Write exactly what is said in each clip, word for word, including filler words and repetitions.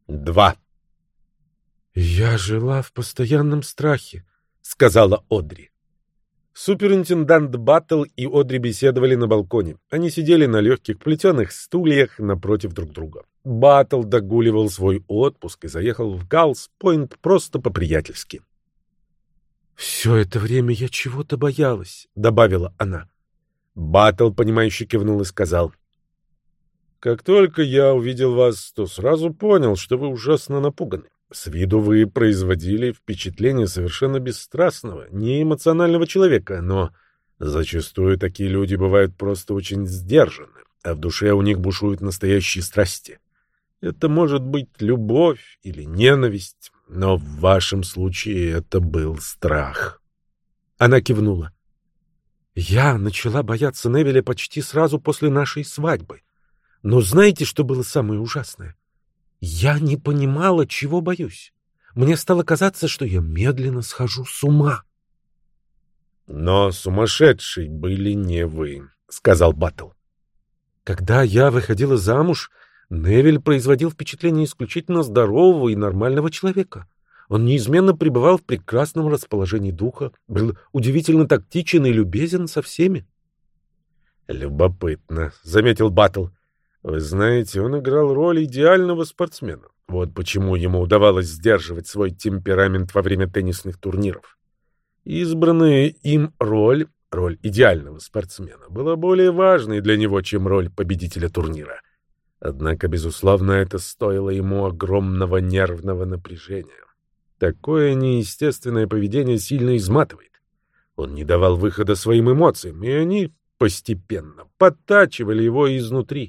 Два. «Я жила в постоянном страхе», — сказала Одри. Суперинтендант Баттл и Одри беседовали на балконе. Они сидели на легких плетеных стульях напротив друг друга. Баттл догуливал свой отпуск и заехал в Галлс-Пойнт просто по-приятельски. «Все это время я чего-то боялась», — добавила она. Баттл, понимающе кивнул и сказал: «Как только я увидел вас, то сразу понял, что вы ужасно напуганы. С виду вы производили впечатление совершенно бесстрастного, неэмоционального человека, но зачастую такие люди бывают просто очень сдержаны, а в душе у них бушуют настоящие страсти. Это может быть любовь или ненависть, но в вашем случае это был страх». Она кивнула. «Я начала бояться Невиля почти сразу после нашей свадьбы. Но знаете, что было самое ужасное? Я не понимала, чего боюсь. Мне стало казаться, что я медленно схожу с ума». «Но сумасшедшей были не вы», — сказал Баттл. «Когда я выходила замуж, Невиль производил впечатление исключительно здорового и нормального человека. Он неизменно пребывал в прекрасном расположении духа, был удивительно тактичен и любезен со всеми». «Любопытно», — заметил Баттл. «Вы знаете, он играл роль идеального спортсмена. Вот почему ему удавалось сдерживать свой темперамент во время теннисных турниров. Избранная им роль, роль идеального спортсмена, была более важной для него, чем роль победителя турнира. Однако, безусловно, это стоило ему огромного нервного напряжения. Такое неестественное поведение сильно изматывает. Он не давал выхода своим эмоциям, и они постепенно подтачивали его изнутри».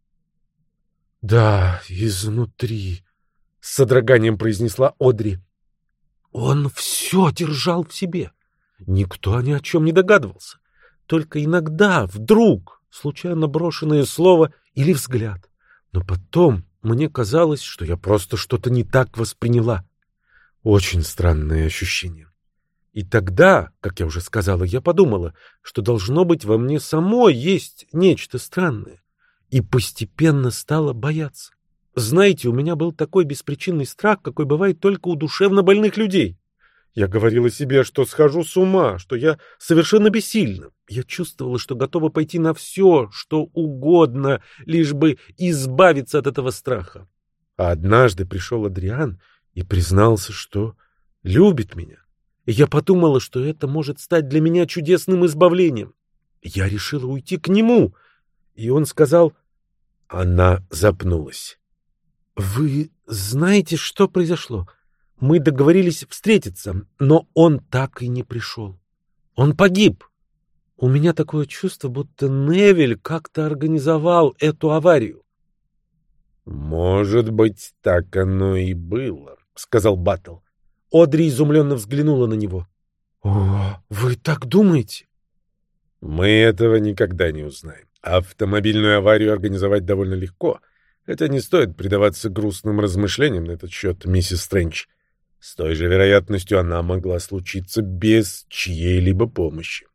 «Да, изнутри», — с содроганием произнесла Одри. «Он все держал в себе. Никто ни о чем не догадывался. Только иногда, вдруг, случайно брошенное слово или взгляд. Но потом мне казалось, что я просто что-то не так восприняла. Очень странное ощущение. И тогда, как я уже сказала, я подумала, что должно быть во мне самой есть нечто странное. И постепенно стала бояться. Знаете, у меня был такой беспричинный страх, какой бывает только у душевно больных людей. Я говорила себе, что схожу с ума, что я совершенно бессильна. Я чувствовала, что готова пойти на все, что угодно, лишь бы избавиться от этого страха. А однажды пришел Адриан и признался, что любит меня. И я подумала, что это может стать для меня чудесным избавлением. Я решила уйти к нему. И он сказал... Она запнулась. «Вы знаете, что произошло? Мы договорились встретиться, но он так и не пришел. Он погиб. У меня такое чувство, будто Невиль как-то организовал эту аварию». «Может быть, так оно и было», — сказал Баттл. Одри изумленно взглянула на него. «О, вы так думаете?» «Мы этого никогда не узнаем. Автомобильную аварию организовать довольно легко, хотя не стоит предаваться грустным размышлениям на этот счет, миссис Стрэндж. С той же вероятностью она могла случиться без чьей-либо помощи».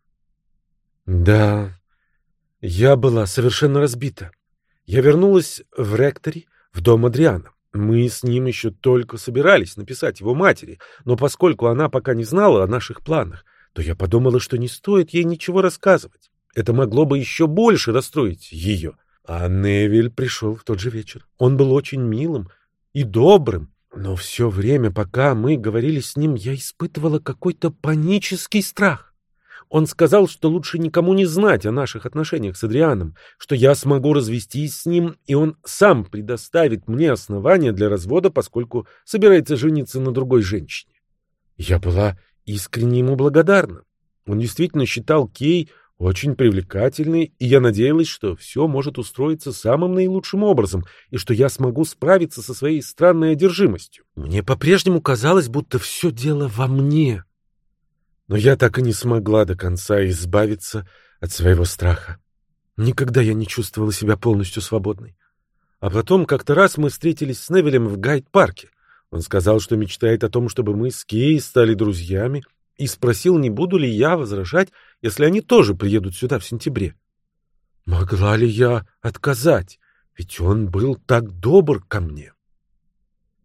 «Да, я была совершенно разбита. Я вернулась в Ректори, в дом Адриана. Мы с ним еще только собирались написать его матери, но поскольку она пока не знала о наших планах, то я подумала, что не стоит ей ничего рассказывать. Это могло бы еще больше расстроить ее. А Невиль пришел в тот же вечер. Он был очень милым и добрым, но все время, пока мы говорили с ним, я испытывала какой-то панический страх. Он сказал, что лучше никому не знать о наших отношениях с Адрианом, что я смогу развестись с ним, и он сам предоставит мне основания для развода, поскольку собирается жениться на другой женщине. Я была искренне ему благодарна. Он действительно считал Кей очень привлекательной, и я надеялась, что все может устроиться самым наилучшим образом, и что я смогу справиться со своей странной одержимостью. Мне по-прежнему казалось, будто все дело во мне. Но я так и не смогла до конца избавиться от своего страха. Никогда я не чувствовала себя полностью свободной. А потом как-то раз мы встретились с Невилем в Гайд-парке. Он сказал, что мечтает о том, чтобы мы с Кей стали друзьями, и спросил, не буду ли я возражать, если они тоже приедут сюда в сентябре. Могла ли я отказать? Ведь он был так добр ко мне.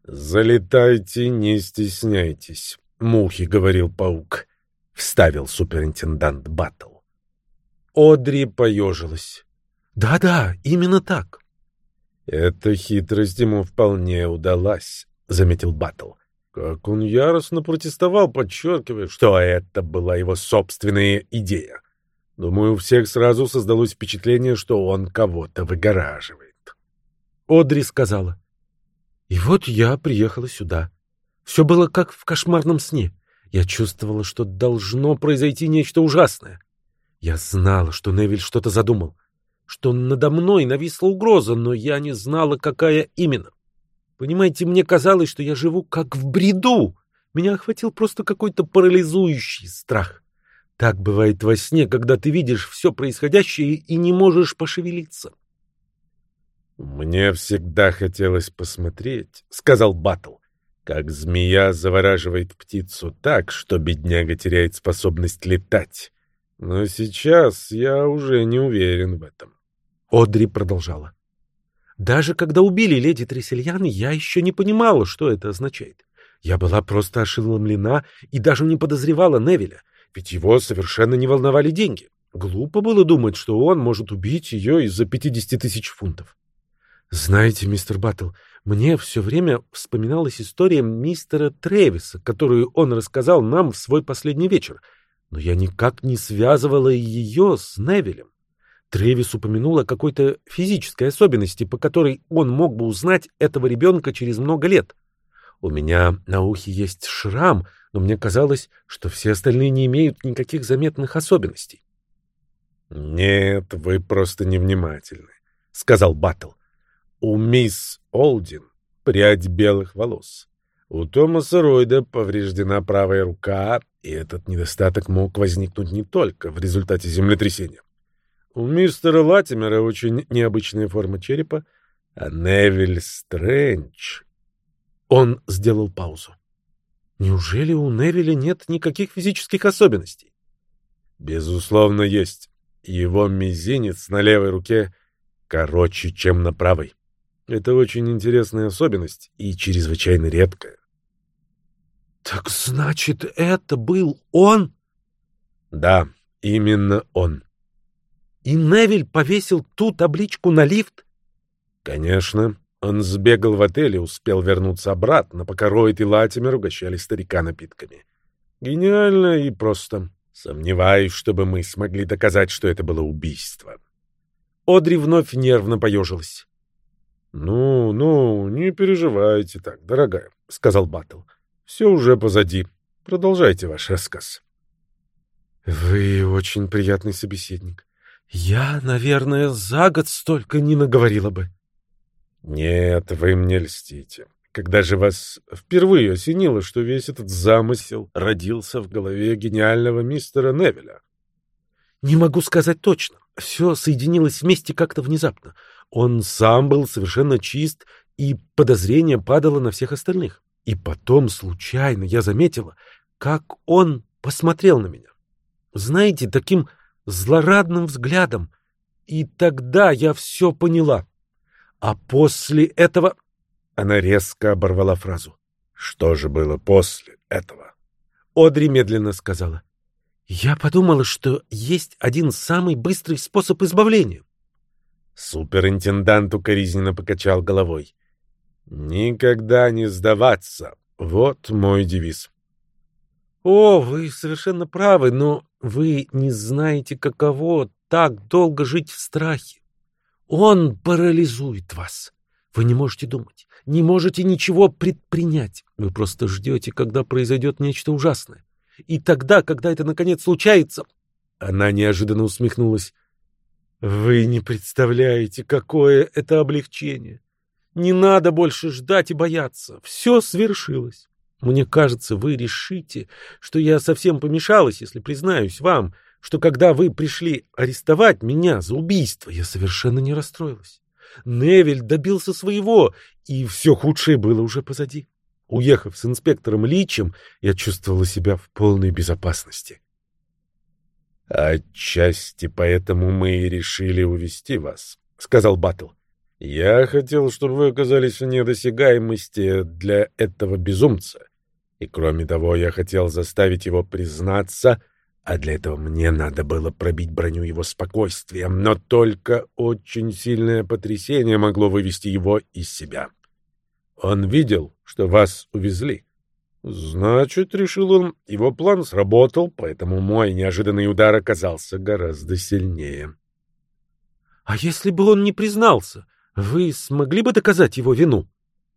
«Залетайте, не стесняйтесь», — мухи говорил паук, — вставил суперинтендант Баттл. Одри поежилась. «Да-да, именно так». «Эта хитрость ему вполне удалась», — заметил Баттл. Как он яростно протестовал, подчеркивая, что это была его собственная идея. Думаю, у всех сразу создалось впечатление, что он кого-то выгораживает. Одри сказала: «И вот я приехала сюда. Все было как в кошмарном сне. Я чувствовала, что должно произойти нечто ужасное. Я знала, что Невиль что-то задумал, что надо мной нависла угроза, но я не знала, какая именно. Понимаете, мне казалось, что я живу как в бреду. Меня охватил просто какой-то парализующий страх. Так бывает во сне, когда ты видишь все происходящее и не можешь пошевелиться». «Мне всегда хотелось посмотреть», — сказал Баттл, «как змея завораживает птицу так, что бедняга теряет способность летать. Но сейчас я уже не уверен в этом». Одри продолжала: «Даже когда убили леди Тресельян, я еще не понимала, что это означает. Я была просто ошеломлена и даже не подозревала Невиля, ведь его совершенно не волновали деньги. Глупо было думать, что он может убить ее из-за пятидесяти тысяч фунтов. Знаете, мистер Баттл, мне все время вспоминалась история мистера Тревиса, которую он рассказал нам в свой последний вечер, но я никак не связывала ее с Невилем. Тревис упомянул о какой-то физической особенности, по которой он мог бы узнать этого ребенка через много лет. У меня на ухе есть шрам, но мне казалось, что все остальные не имеют никаких заметных особенностей». «Нет, вы просто невнимательны», — сказал Баттл. «У мисс Олдин прядь белых волос. У Томаса Ройда повреждена правая рука, и этот недостаток мог возникнуть не только в результате землетрясения. У мистера Латимера очень необычная форма черепа, а Невиль Стрэндж...» Он сделал паузу. «Неужели у Невиля нет никаких физических особенностей?» «Безусловно, есть. Его мизинец на левой руке короче, чем на правой. Это очень интересная особенность и чрезвычайно редкая». «Так значит, это был он?» «Да, именно он». «И Невиль повесил ту табличку на лифт?» «Конечно. Он сбегал в отель и успел вернуться обратно, пока Ройд и Латимер угощали старика напитками. Гениально и просто. Сомневаюсь, чтобы мы смогли доказать, что это было убийство». Одри вновь нервно поежилась. «Ну, ну, не переживайте так, дорогая», — сказал Баттл. «Все уже позади. Продолжайте ваш рассказ». «Вы очень приятный собеседник. Я, наверное, за год столько не наговорила бы». «Нет, вы мне льстите. Когда же вас впервые осенило, что весь этот замысел родился в голове гениального мистера Невиля?» «Не могу сказать точно. Все соединилось вместе как-то внезапно. Он сам был совершенно чист, и подозрение падало на всех остальных. И потом, случайно, я заметила, как он посмотрел на меня. Знаете, таким злорадным взглядом. И тогда я все поняла. А после этого...» Она резко оборвала фразу. «Что же было после этого?» Одри медленно сказала: «Я подумала, что есть один самый быстрый способ избавления». Суперинтендант укоризненно покачал головой. «Никогда не сдаваться. Вот мой девиз». «О, вы совершенно правы, но вы не знаете, каково так долго жить в страхе. Он парализует вас. Вы не можете думать, не можете ничего предпринять. Вы просто ждете, когда произойдет нечто ужасное. И тогда, когда это наконец случается...» Она неожиданно усмехнулась. «Вы не представляете, какое это облегчение. Не надо больше ждать и бояться. Все свершилось. Мне кажется, вы решите, что я совсем помешалась, если признаюсь вам, что когда вы пришли арестовать меня за убийство, я совершенно не расстроилась. Невиль добился своего, и все худшее было уже позади. Уехав с инспектором Личем, я чувствовала себя в полной безопасности». «Отчасти поэтому мы и решили увести вас», — сказал Баттл. Я хотел, чтобы вы оказались вне досягаемости для этого безумца. И кроме того, я хотел заставить его признаться, а для этого мне надо было пробить броню его спокойствия, но только очень сильное потрясение могло вывести его из себя. Он видел, что вас увезли. Значит, решил он, его план сработал, поэтому мой неожиданный удар оказался гораздо сильнее. — А если бы он не признался, вы смогли бы доказать его вину?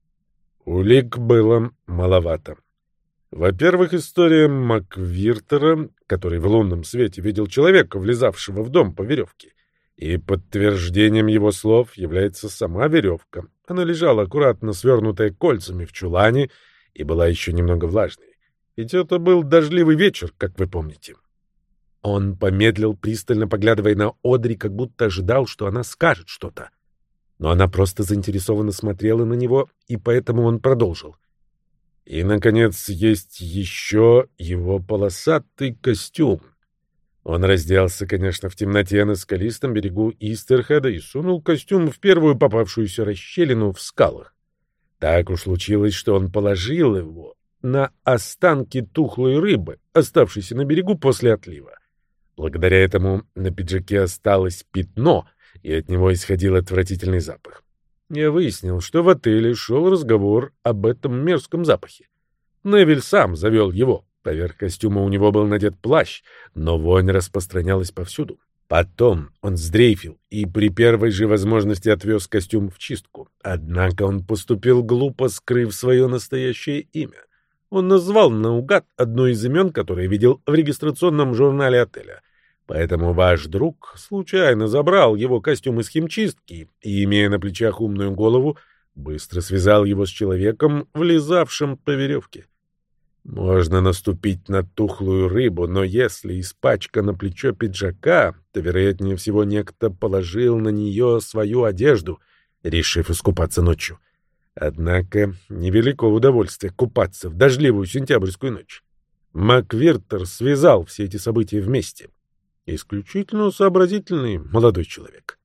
Улик было маловато. Во-первых, история Маквиртера, который в лунном свете видел человека, влезавшего в дом по веревке. И подтверждением его слов является сама веревка. Она лежала аккуратно свернутая кольцами в чулане и была еще немного влажной. Ведь это был дождливый вечер, как вы помните. Он помедлил, пристально поглядывая на Одри, как будто ожидал, что она скажет что-то. Но она просто заинтересованно смотрела на него, и поэтому он продолжил. И, наконец, есть еще его полосатый костюм. Он разделся, конечно, в темноте на скалистом берегу Истерхеда и сунул костюм в первую попавшуюся расщелину в скалах. Так уж случилось, что он положил его на останки тухлой рыбы, оставшейся на берегу после отлива. Благодаря этому на пиджаке осталось пятно, и от него исходил отвратительный запах. Я выяснил, что в отеле шел разговор об этом мерзком запахе. Невиль сам завел его. Поверх костюма у него был надет плащ, но вонь распространялась повсюду. Потом он сдрейфил и при первой же возможности отвез костюм в чистку. Однако он поступил глупо, скрыв свое настоящее имя. Он назвал наугад одно из имен, которое видел в регистрационном журнале отеля. Поэтому ваш друг случайно забрал его костюм из химчистки и, имея на плечах умную голову, быстро связал его с человеком, влезавшим по веревке. Можно наступить на тухлую рыбу, но если испачкано плечо пиджака, то, вероятнее всего, некто положил на нее свою одежду, решив искупаться ночью. Однако невелико удовольствие купаться в дождливую сентябрьскую ночь. Маквиртер связал все эти события вместе. Исключительно сообразительный молодой человек.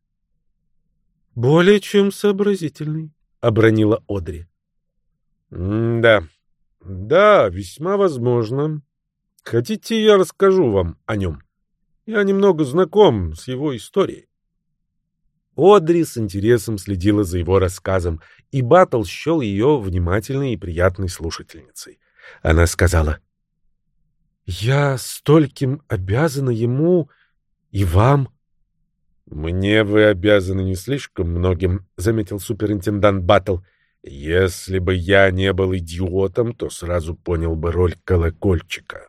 — Более чем сообразительный, — обронила Одри. — Да, да, весьма возможно. Хотите, я расскажу вам о нем? Я немного знаком с его историей. Одри с интересом следила за его рассказом, и Баттл счел ее внимательной и приятной слушательницей. Она сказала: «Я стольким обязана ему и вам». «Мне вы обязаны не слишком многим», — заметил суперинтендант Баттл. «Если бы я не был идиотом, то сразу понял бы роль колокольчика».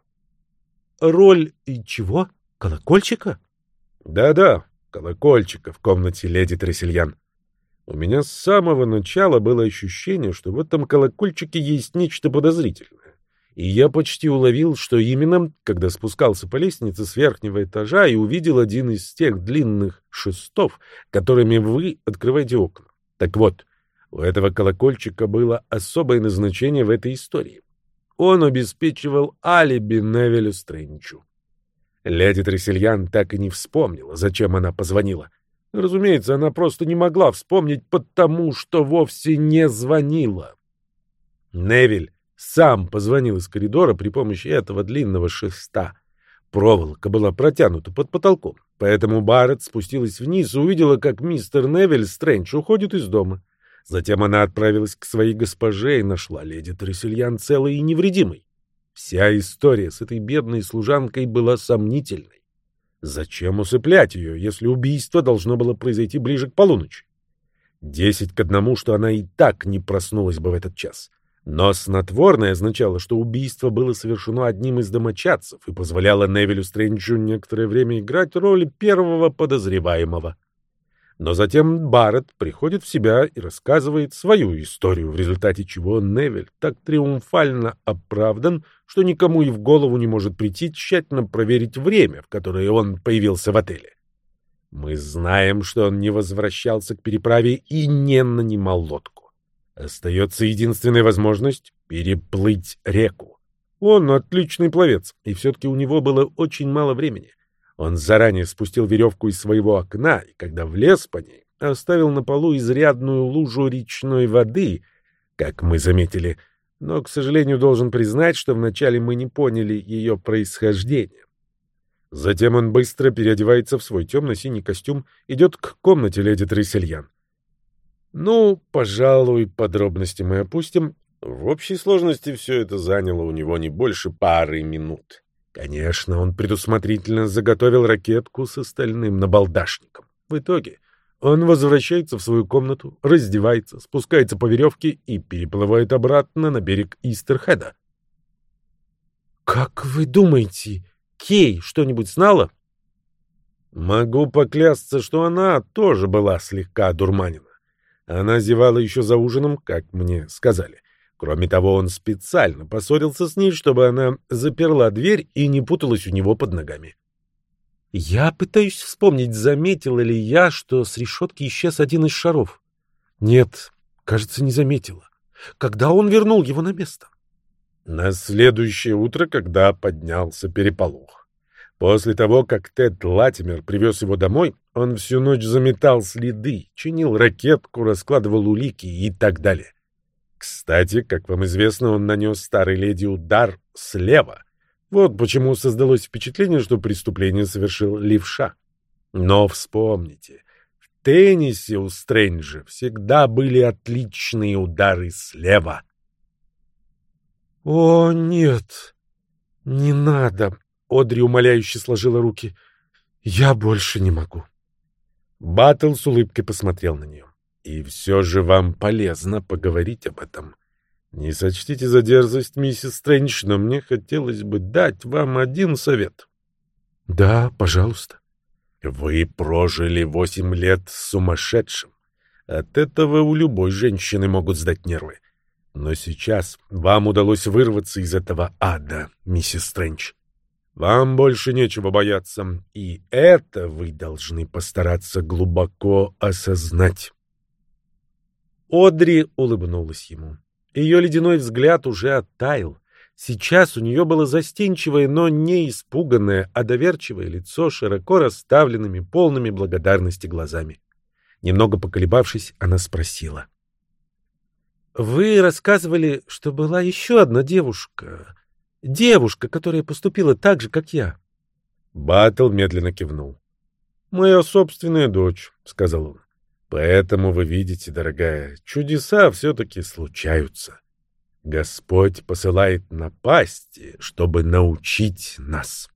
«Роль и чего? Колокольчика?» «Да-да, колокольчика в комнате леди Трессельян. У меня с самого начала было ощущение, что в этом колокольчике есть нечто подозрительное. И я почти уловил, что именно, когда спускался по лестнице с верхнего этажа и увидел один из тех длинных шестов, которыми вы открываете окна. Так вот, у этого колокольчика было особое назначение в этой истории. Он обеспечивал алиби Невилю Стрэнджу. Леди Трессельян так и не вспомнила, зачем она позвонила. Разумеется, она просто не могла вспомнить, потому что вовсе не звонила. Невиль сам позвонил из коридора при помощи этого длинного шеста. Проволока была протянута под потолком, поэтому Барретт спустилась вниз и увидела, как мистер Невиль Стрэндж уходит из дома. Затем она отправилась к своей госпоже и нашла леди Трессельян целой и невредимой. Вся история с этой бедной служанкой была сомнительной. Зачем усыплять ее, если убийство должно было произойти ближе к полуночи? Десять к одному, что она и так не проснулась бы в этот час. Но снотворное означало, что убийство было совершено одним из домочадцев и позволяло Невилю Стрэнджу некоторое время играть роль первого подозреваемого. Но затем Барретт приходит в себя и рассказывает свою историю, в результате чего Невиль так триумфально оправдан, что никому и в голову не может прийти тщательно проверить время, в которое он появился в отеле. Мы знаем, что он не возвращался к переправе и не нанимал лодку. Остается единственная возможность — переплыть реку. Он отличный пловец, и все-таки у него было очень мало времени. Он заранее спустил веревку из своего окна, и когда влез по ней, оставил на полу изрядную лужу речной воды, как мы заметили, но, к сожалению, должен признать, что вначале мы не поняли ее происхождения. Затем он быстро переодевается в свой темно-синий костюм, идет к комнате леди Тресельян. Ну, пожалуй, подробности мы опустим. В общей сложности все это заняло у него не больше пары минут. Конечно, он предусмотрительно заготовил ракетку с остальным набалдашником. В итоге он возвращается в свою комнату, раздевается, спускается по веревке и переплывает обратно на берег Истерхеда. «Как вы думаете, Кей что-нибудь знала?» «Могу поклясться, что она тоже была слегка одурманена. Она зевала еще за ужином, как мне сказали. Кроме того, он специально поссорился с ней, чтобы она заперла дверь и не путалась у него под ногами». Я пытаюсь вспомнить, заметила ли я, что с решетки исчез один из шаров. Нет, кажется, не заметила. Когда он вернул его на место? На следующее утро, когда поднялся переполох. После того, как Тед Латимер привез его домой, он всю ночь заметал следы, чинил ракетку, раскладывал улики и так далее. Кстати, как вам известно, он нанес старой леди удар слева. Вот почему создалось впечатление, что преступление совершил левша. Но вспомните, в теннисе у Стрэнджа всегда были отличные удары слева. «О, нет, не надо!» — Одри умоляюще сложила руки. «Я больше не могу». Баттл с улыбкой посмотрел на нее. «И все же вам полезно поговорить об этом. Не сочтите за дерзость, миссис Стрэндж, но мне хотелось бы дать вам один совет». «Да, пожалуйста». «Вы прожили восемь лет с сумасшедшим. От этого у любой женщины могут сдать нервы. Но сейчас вам удалось вырваться из этого ада, миссис Стрэндж. Вам больше нечего бояться, и это вы должны постараться глубоко осознать». Одри улыбнулась ему. Ее ледяной взгляд уже оттаял. Сейчас у нее было застенчивое, но не испуганное, а доверчивое лицо, широко расставленными, полными благодарности глазами. Немного поколебавшись, она спросила. «Вы рассказывали, что была еще одна девушка. Девушка, которая поступила так же, как я». Баттл медленно кивнул. «Моя собственная дочь», — сказал он. «Поэтому вы видите, дорогая, чудеса все-таки случаются. Господь посылает напасти, чтобы научить нас».